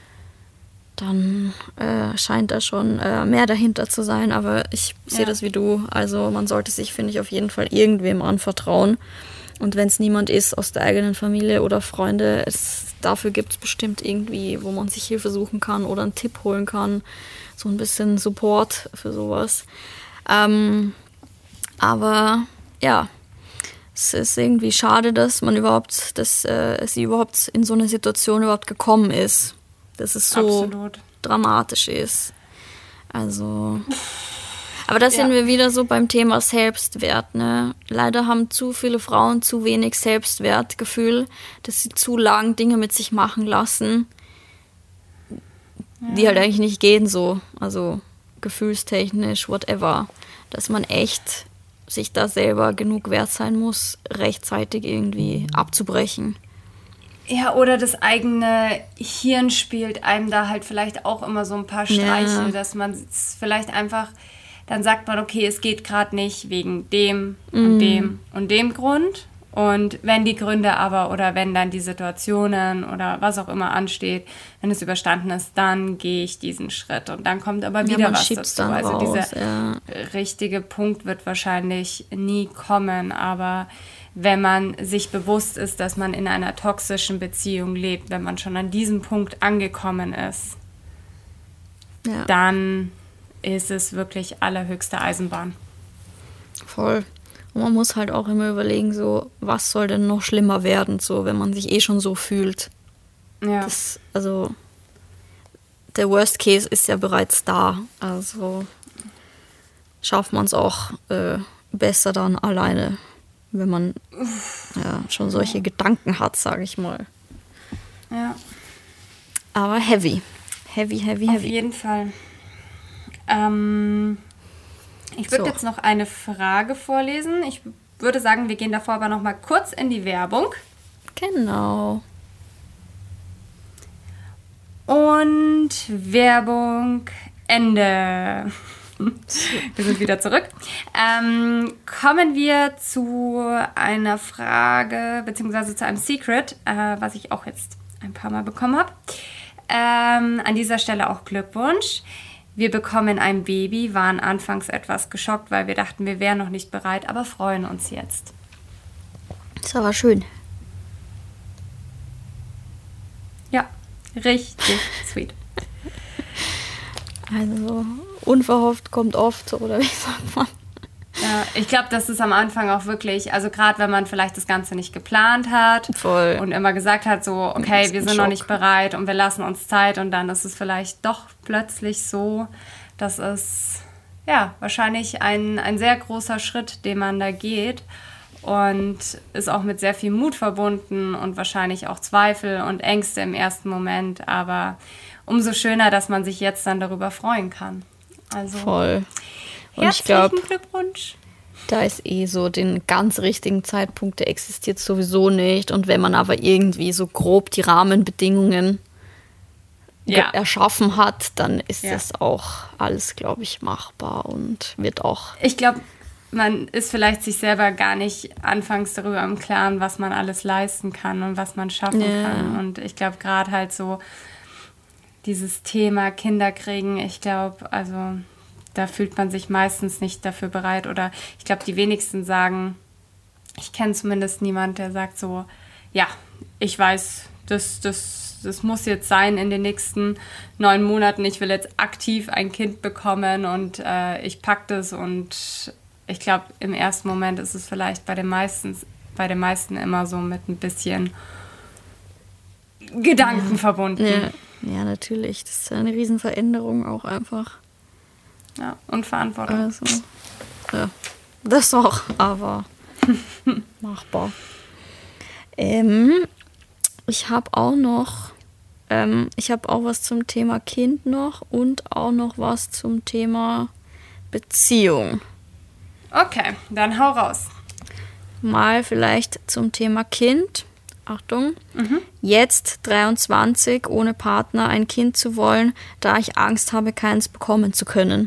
dann äh, scheint da schon äh, mehr dahinter zu sein. Aber ich sehe ja. das wie du. Also man sollte sich, finde ich, auf jeden Fall irgendwem anvertrauen. Und wenn es niemand ist aus der eigenen Familie oder Freunde, es, dafür gibt es bestimmt irgendwie, wo man sich Hilfe suchen kann oder einen Tipp holen kann. So ein bisschen Support für sowas. Ähm, Aber ja, es ist irgendwie schade, dass man überhaupt, dass äh, sie überhaupt in so eine Situation überhaupt gekommen ist. Dass es so Absolut. dramatisch ist. Also. Aber da sind ja. wir wieder so beim Thema Selbstwert. Ne? Leider haben zu viele Frauen zu wenig Selbstwertgefühl, dass sie zu lang Dinge mit sich machen lassen, ja. die halt eigentlich nicht gehen so. Also gefühlstechnisch, whatever. Dass man echt sich da selber genug wert sein muss, rechtzeitig irgendwie abzubrechen. Ja, oder das eigene Hirn spielt einem da halt vielleicht auch immer so ein paar Streiche, ja. dass man es vielleicht einfach, dann sagt man, okay, es geht gerade nicht wegen dem mm. und dem und dem Grund. Und wenn die Gründe aber oder wenn dann die Situationen oder was auch immer ansteht, wenn es überstanden ist, dann gehe ich diesen Schritt. Und dann kommt aber wieder ja, was dazu. Also raus, dieser ja. richtige Punkt wird wahrscheinlich nie kommen. Aber wenn man sich bewusst ist, dass man in einer toxischen Beziehung lebt, wenn man schon an diesem Punkt angekommen ist, ja. dann ist es wirklich allerhöchste Eisenbahn. Voll. Und man muss halt auch immer überlegen, so, was soll denn noch schlimmer werden, so, wenn man sich eh schon so fühlt. Ja. Das, also, der Worst Case ist ja bereits da. Also, schafft man es auch äh, besser dann alleine, wenn man ja, schon solche ja. Gedanken hat, sage ich mal. Ja. Aber heavy. Heavy, heavy, heavy. Auf jeden Fall. Ähm... Ich würde so. jetzt noch eine Frage vorlesen. Ich würde sagen, wir gehen davor aber noch mal kurz in die Werbung. Genau. Und Werbung Ende. Wir sind wieder zurück. Ähm, kommen wir zu einer Frage, beziehungsweise zu einem Secret, äh, was ich auch jetzt ein paar Mal bekommen habe. Ähm, an dieser Stelle auch Glückwunsch. Wir bekommen ein Baby, waren anfangs etwas geschockt, weil wir dachten, wir wären noch nicht bereit, aber freuen uns jetzt. Das ist aber schön. Ja, richtig sweet. Also, unverhofft kommt oft, oder wie sagt man? Ja, ich glaube, das ist am Anfang auch wirklich, also gerade wenn man vielleicht das Ganze nicht geplant hat Voll. und immer gesagt hat, so, okay, wir sind Schock. noch nicht bereit und wir lassen uns Zeit und dann ist es vielleicht doch plötzlich so, dass es ja wahrscheinlich ein, ein sehr großer Schritt, den man da geht und ist auch mit sehr viel Mut verbunden und wahrscheinlich auch Zweifel und Ängste im ersten Moment, aber umso schöner, dass man sich jetzt dann darüber freuen kann. Also Voll. Und herzlichen ich glaub, Glückwunsch. Da ist eh so, den ganz richtigen Zeitpunkt, der existiert sowieso nicht. Und wenn man aber irgendwie so grob die Rahmenbedingungen ja. ge- erschaffen hat, dann ist ja. das auch alles, glaube ich, machbar und wird auch... Ich glaube, man ist vielleicht sich selber gar nicht anfangs darüber im Klaren, was man alles leisten kann und was man schaffen ja. kann. Und ich glaube, gerade halt so dieses Thema Kinder kriegen, ich glaube, also... da fühlt man sich meistens nicht dafür bereit. Oder ich glaube, die wenigsten sagen, ich kenne zumindest niemanden, der sagt so, ja, ich weiß, das, das, das muss jetzt sein in den nächsten neun Monaten. Ich will jetzt aktiv ein Kind bekommen und äh, ich packe das. Und ich glaube, im ersten Moment ist es vielleicht bei den meisten bei den meisten immer so mit ein bisschen Gedanken ja. verbunden. Ja. ja, natürlich. Das ist eine Riesenveränderung auch einfach. Ja, und Verantwortung. Also, ja, das auch, aber machbar. Ähm, ich habe auch noch, ähm, ich habe auch was zum Thema Kind noch und auch noch was zum Thema Beziehung. Okay, dann hau raus. Mal vielleicht zum Thema Kind. Achtung, mhm. Jetzt dreiundzwanzig, ohne Partner ein Kind zu wollen, da ich Angst habe, keins bekommen zu können.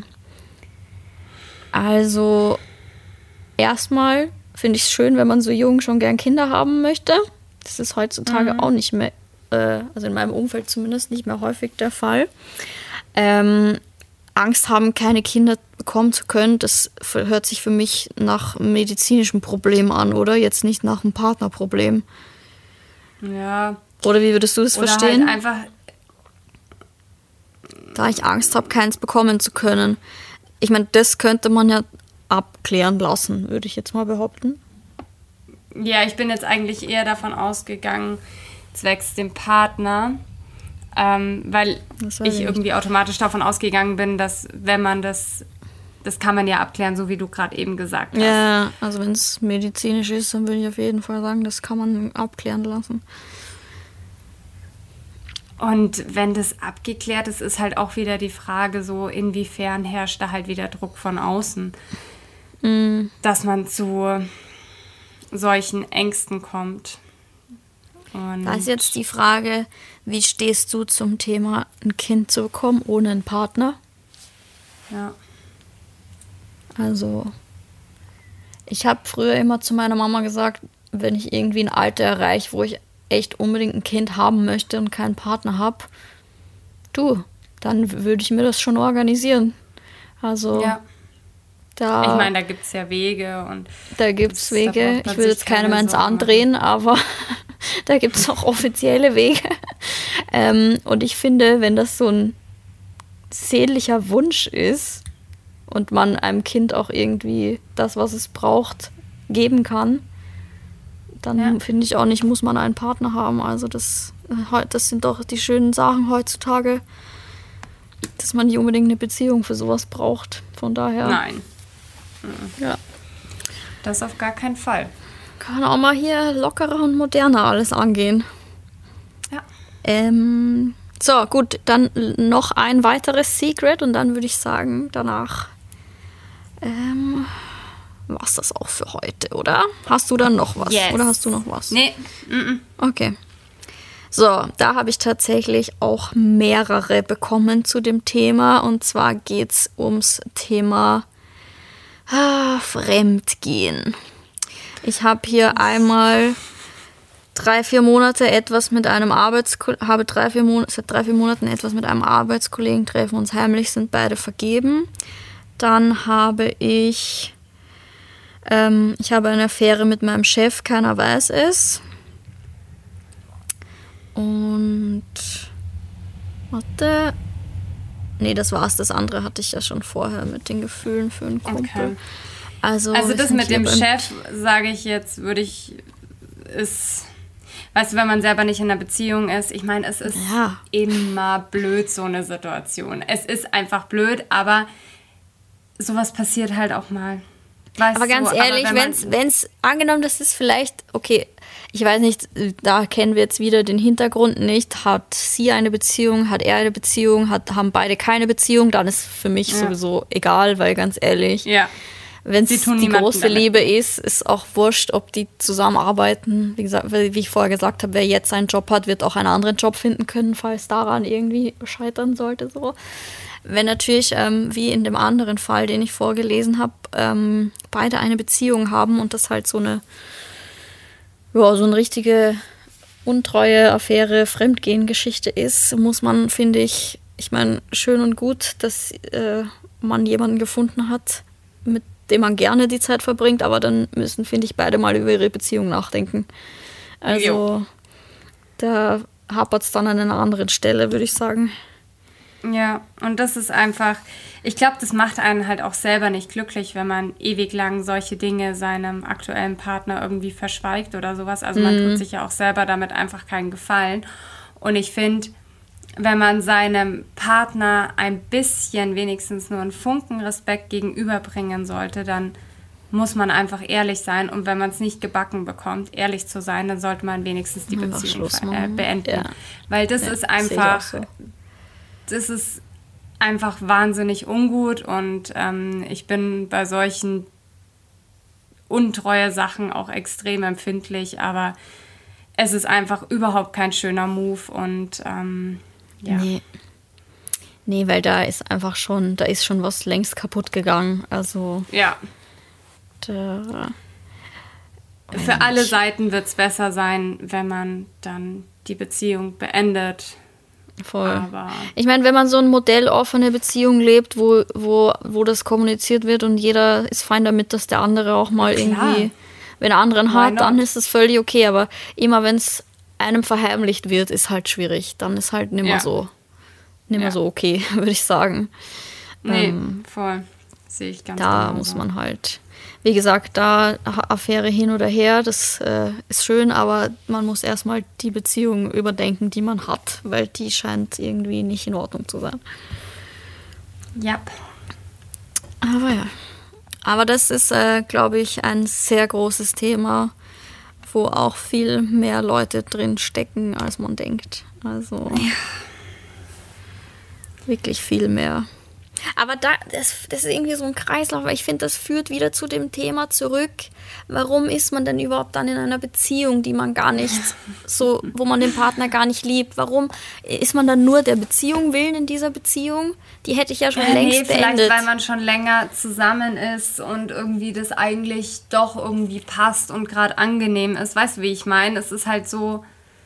Also, erstmal finde ich es schön, wenn man so jung schon gern Kinder haben möchte. Das ist heutzutage mhm. auch nicht mehr, äh, also in meinem Umfeld zumindest, nicht mehr häufig der Fall. Ähm, Angst haben, keine Kinder bekommen zu können, das hört sich für mich nach einem medizinischen Problem an, oder? Jetzt nicht nach einem Partnerproblem. Ja. Oder wie würdest du das oder verstehen? Halt einfach da ich Angst habe, keins bekommen zu können. Ich meine, das könnte man ja abklären lassen, würde ich jetzt mal behaupten. Ja, ich bin jetzt eigentlich eher davon ausgegangen, zwecks dem Partner, ähm, weil ich nicht. irgendwie automatisch davon ausgegangen bin, dass wenn man das, das kann man ja abklären, so wie du gerade eben gesagt hast. Ja, also wenn es medizinisch ist, dann würde ich auf jeden Fall sagen, das kann man abklären lassen. Und wenn das abgeklärt ist, ist halt auch wieder die Frage so, inwiefern herrscht da halt wieder Druck von außen, mm. dass man zu solchen Ängsten kommt. Und da ist jetzt die Frage, wie stehst du zum Thema, ein Kind zu bekommen ohne einen Partner? Ja. Also, ich habe früher immer zu meiner Mama gesagt, wenn ich irgendwie ein Alter erreiche, wo ich echt unbedingt ein Kind haben möchte und keinen Partner habe, du, dann würde ich mir das schon organisieren. Also, ja. da... Ich meine, da gibt es ja Wege und... Da gibt es Wege. Ich will jetzt keine mehr ins Andrehen, aber da gibt es auch offizielle Wege. ähm, und ich finde, wenn das so ein seelischer Wunsch ist und man einem Kind auch irgendwie das, was es braucht, geben kann, dann ja. finde ich auch nicht, muss man einen Partner haben. Also das, das sind doch die schönen Sachen heutzutage, dass man nicht unbedingt eine Beziehung für sowas braucht. Von daher... Nein. Mhm. Ja. Das auf gar keinen Fall. Kann auch mal hier lockerer und moderner alles angehen. Ja. Ähm, so, gut, dann noch ein weiteres Secret und dann würde ich sagen, danach ähm, war's das auch für heute, oder? Hast du dann noch was? Yes. Oder hast du noch was? Nee. Mm-mm. Okay. So, da habe ich tatsächlich auch mehrere bekommen zu dem Thema. Und zwar geht es ums Thema ah, Fremdgehen. Ich habe hier einmal drei, vier Monate etwas mit einem Arbeitskollegen, habe drei, vier Monate, seit drei, vier Monaten etwas mit einem Arbeitskollegen, treffen uns heimlich, sind beide vergeben. Dann habe ich, ähm, ich habe eine Affäre mit meinem Chef, keiner weiß es. Und, warte, nee, das war's, das andere hatte ich ja schon vorher mit den Gefühlen für einen Kumpel. Okay. Also, also das mit dem Chef, sage ich jetzt, würde ich, ist, weißt du, wenn man selber nicht in einer Beziehung ist, ich meine, es ist ja. immer blöd, so eine Situation. Es ist einfach blöd, aber sowas passiert halt auch mal. Weißt aber ganz du, ehrlich, wenn es, angenommen, das ist vielleicht, okay, ich weiß nicht, da kennen wir jetzt wieder den Hintergrund nicht, hat sie eine Beziehung, hat er eine Beziehung, hat, haben beide keine Beziehung, dann ist für mich ja. sowieso egal, weil ganz ehrlich, ja. wenn es die große damit. Liebe ist, ist auch wurscht, ob die zusammenarbeiten. Wie gesagt, wie ich vorher gesagt habe, wer jetzt einen Job hat, wird auch einen anderen Job finden können, falls daran irgendwie scheitern sollte. So. Wenn natürlich, ähm, wie in dem anderen Fall, den ich vorgelesen habe, ähm, beide eine Beziehung haben und das halt so eine, ja, so eine richtige Untreue, Affäre, Fremdgehen-Geschichte ist, muss man, finde ich, ich meine, schön und gut, dass äh, man jemanden gefunden hat, mit dem man gerne die Zeit verbringt, aber dann müssen, finde ich, beide mal über ihre Beziehung nachdenken. Also jo. Da hapert es dann an einer anderen Stelle, würde ich sagen. Ja, und das ist einfach, ich glaube, das macht einen halt auch selber nicht glücklich, wenn man ewig lang solche Dinge seinem aktuellen Partner irgendwie verschweigt oder sowas. Also man tut sich ja auch selber damit einfach keinen Gefallen. Und ich finde, wenn man seinem Partner ein bisschen, wenigstens nur einen Funken Respekt gegenüberbringen sollte, dann muss man einfach ehrlich sein. Und wenn man es nicht gebacken bekommt, ehrlich zu sein, dann sollte man wenigstens die Einfach Beziehung Schluss äh, beenden. Ja. Weil das Ja, ist sehe ich einfach, auch so. das ist einfach wahnsinnig ungut. Und ähm, ich bin bei solchen untreue Sachen auch extrem empfindlich. Aber es ist einfach überhaupt kein schöner Move. Und ähm, ja. Nee. Nee, weil da ist einfach schon, da ist schon was längst kaputt gegangen. Also. Ja. Da, Für alle Seiten wird es besser sein, wenn man dann die Beziehung beendet. Voll. Aber ich meine, wenn man so ein Modell offene Beziehung lebt, wo, wo, wo das kommuniziert wird und jeder ist fein damit, dass der andere auch mal Klar. irgendwie, wenn er anderen Why hat, not? dann ist es völlig okay. Aber immer wenn es einem verheimlicht wird, ist halt schwierig. Dann ist halt nicht mehr Ja. so, nicht mehr Ja. so okay, würde ich sagen. nee, Ähm, voll. Sehe ich ganz Da genauso. muss man halt, wie gesagt, da Affäre hin oder her, das äh, ist schön, aber man muss erstmal die Beziehung überdenken, die man hat, weil die scheint irgendwie nicht in Ordnung zu sein. Ja. Aber ja. Aber das ist, äh, glaube ich, ein sehr großes Thema, wo auch viel mehr Leute drin stecken, als man denkt. Also wirklich viel mehr. Aber da, das, das ist irgendwie so ein Kreislauf, weil ich finde, das führt wieder zu dem Thema zurück. Warum ist man denn überhaupt dann in einer Beziehung, die man gar nicht so, wo man den Partner gar nicht liebt? Warum ist man dann nur der Beziehung willen in dieser Beziehung? Die hätte ich ja schon Äh, längst nee, vielleicht, beendet. weil man schon länger zusammen ist und irgendwie das eigentlich doch irgendwie passt und gerade angenehm ist. Weißt du, wie ich meine? Es ist halt so,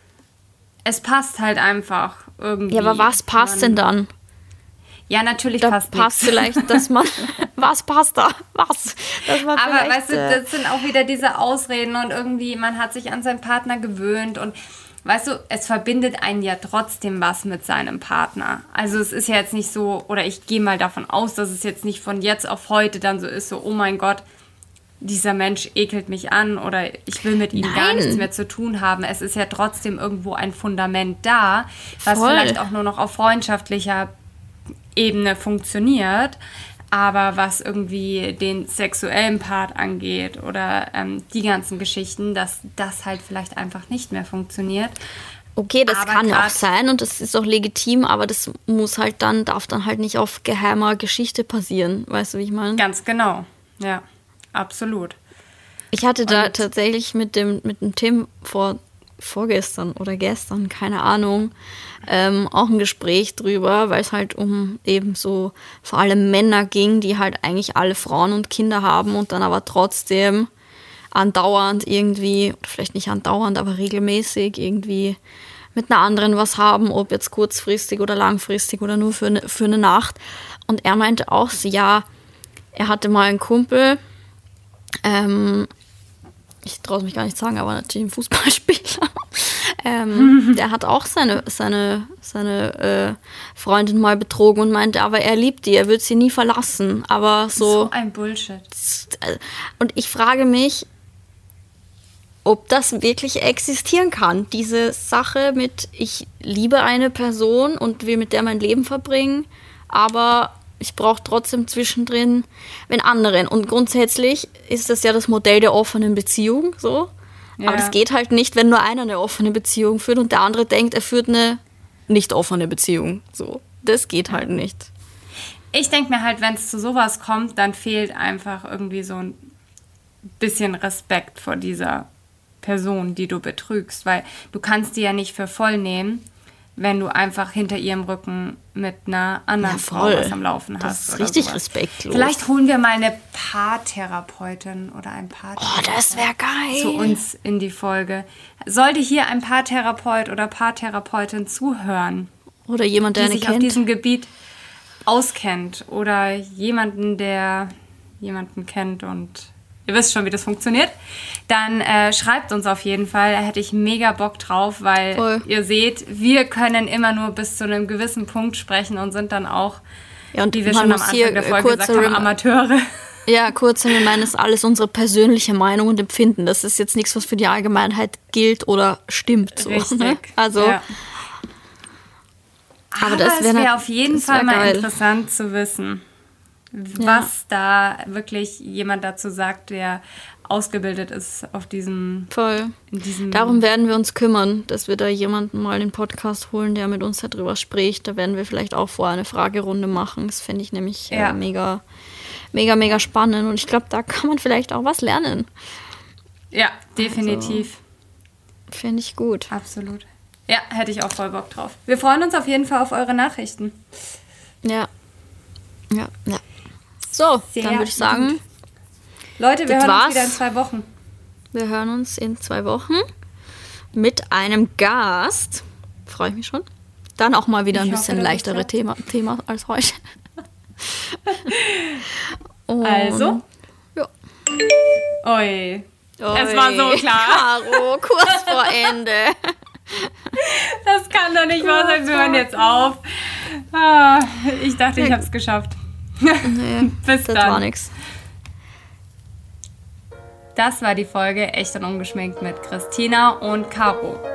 es passt halt einfach irgendwie. Ja, aber was passt man, denn dann? Ja, natürlich Da passt passt nichts. vielleicht, dass man, was passt da? Was? Dass man Aber vielleicht, weißt du, äh, das sind auch wieder diese Ausreden und irgendwie, man hat sich an seinen Partner gewöhnt und weißt du, es verbindet einen ja trotzdem was mit seinem Partner. Also es ist ja jetzt nicht so, oder ich gehe mal davon aus, dass es jetzt nicht von jetzt auf heute dann so ist, so, oh mein Gott, dieser Mensch ekelt mich an oder ich will mit ihm gar Nein. nichts mehr zu tun haben. Es ist ja trotzdem irgendwo ein Fundament da, was Voll. vielleicht auch nur noch auf freundschaftlicher Ebene funktioniert, aber was irgendwie den sexuellen Part angeht oder ähm, die ganzen Geschichten, dass das halt vielleicht einfach nicht mehr funktioniert. okay, das aber kann auch grad- sein und das ist auch legitim, aber das muss halt dann, darf dann halt nicht auf geheimer Geschichte passieren. Weißt du, wie ich meine? Ganz genau, ja, absolut. Ich hatte da Und- tatsächlich mit dem, mit dem Tim vor, vorgestern oder gestern, keine Ahnung, ähm, auch ein Gespräch drüber, weil es halt um eben so vor allem Männer ging, die halt eigentlich alle Frauen und Kinder haben und dann aber trotzdem andauernd irgendwie, oder vielleicht nicht andauernd, aber regelmäßig irgendwie mit einer anderen was haben, ob jetzt kurzfristig oder langfristig oder nur für eine, für eine Nacht. Und er meinte auch so, ja, er hatte mal einen Kumpel, ähm, ich traue es mich gar nicht sagen, aber natürlich ein Fußballspieler. ähm, der hat auch seine, seine, seine äh, Freundin mal betrogen und meinte, aber er liebt die, er wird sie nie verlassen. Aber so. So ein Bullshit. Und ich frage mich, ob das wirklich existieren kann. Diese Sache mit, ich liebe eine Person und will mit der mein Leben verbringen, aber ich brauche trotzdem zwischendrin den anderen. Und grundsätzlich ist das ja das Modell der offenen Beziehung, so. Ja. Aber das geht halt nicht, wenn nur einer eine offene Beziehung führt und der andere denkt, er führt eine nicht offene Beziehung, so. Das geht halt nicht. Ich denke mir halt, wenn es zu sowas kommt, dann fehlt einfach irgendwie so ein bisschen Respekt vor dieser Person, die du betrügst, weil du kannst die ja nicht für voll nehmen, wenn du einfach hinter ihrem Rücken mit einer anderen Ja, Frau voll. was am Laufen hast. Das ist oder richtig sowas. respektlos. Vielleicht holen wir mal eine Paartherapeutin oder ein Paartherapeut Oh, das wäre geil. zu uns in die Folge. Sollte hier ein Paartherapeut oder Paartherapeutin zuhören, Oder jemand, der die eine sich auf kennt. diesem Gebiet auskennt oder jemanden, der jemanden kennt und ihr wisst schon, wie das funktioniert, dann äh, schreibt uns auf jeden Fall. Da hätte ich mega Bock drauf, weil Voll. Ihr seht, wir können immer nur bis zu einem gewissen Punkt sprechen und sind dann auch, ja, und wie wir schon am Anfang der Folge gesagt haben, Amateure. Ja, kurz, wir meinen, das ist alles unsere persönliche Meinung und Empfinden. Das ist jetzt nichts, was für die Allgemeinheit gilt oder stimmt. So, Richtig. Ne? Also, ja. Aber, aber das wäre wär auf jeden Fall mal geil. Interessant zu wissen, was ja. da wirklich jemand dazu sagt, der ausgebildet ist auf diesem... Voll. In diesem Darum werden wir uns kümmern, dass wir da jemanden mal in den Podcast holen, der mit uns darüber spricht. Da werden wir vielleicht auch vorher eine Fragerunde machen. Das fände ich nämlich ja. äh, mega, mega, mega spannend. Und ich glaube, da kann man vielleicht auch was lernen. Ja, definitiv. Also, finde ich gut. Absolut. Ja, hätte ich auch voll Bock drauf. Wir freuen uns auf jeden Fall auf eure Nachrichten. Ja. Ja, ja. So, Sehr dann würde ich sagen... Gut. Leute, wir hören war's. uns wieder in zwei Wochen. Wir hören uns in zwei Wochen mit einem Gast. Freue ich mich schon. Dann auch mal wieder ein ich bisschen hoffe, leichtere Thema, Thema als heute. Also? Ja. Oi. Oi. Es war so klar. Caro, kurz vor Ende. Das kann doch nicht wahr sein. Wir hören jetzt auf. Ah, ich dachte, ich habe es geschafft. Nee, Bis das dann. war nix. Das war die Folge Echt und Ungeschminkt mit Christina und Caro.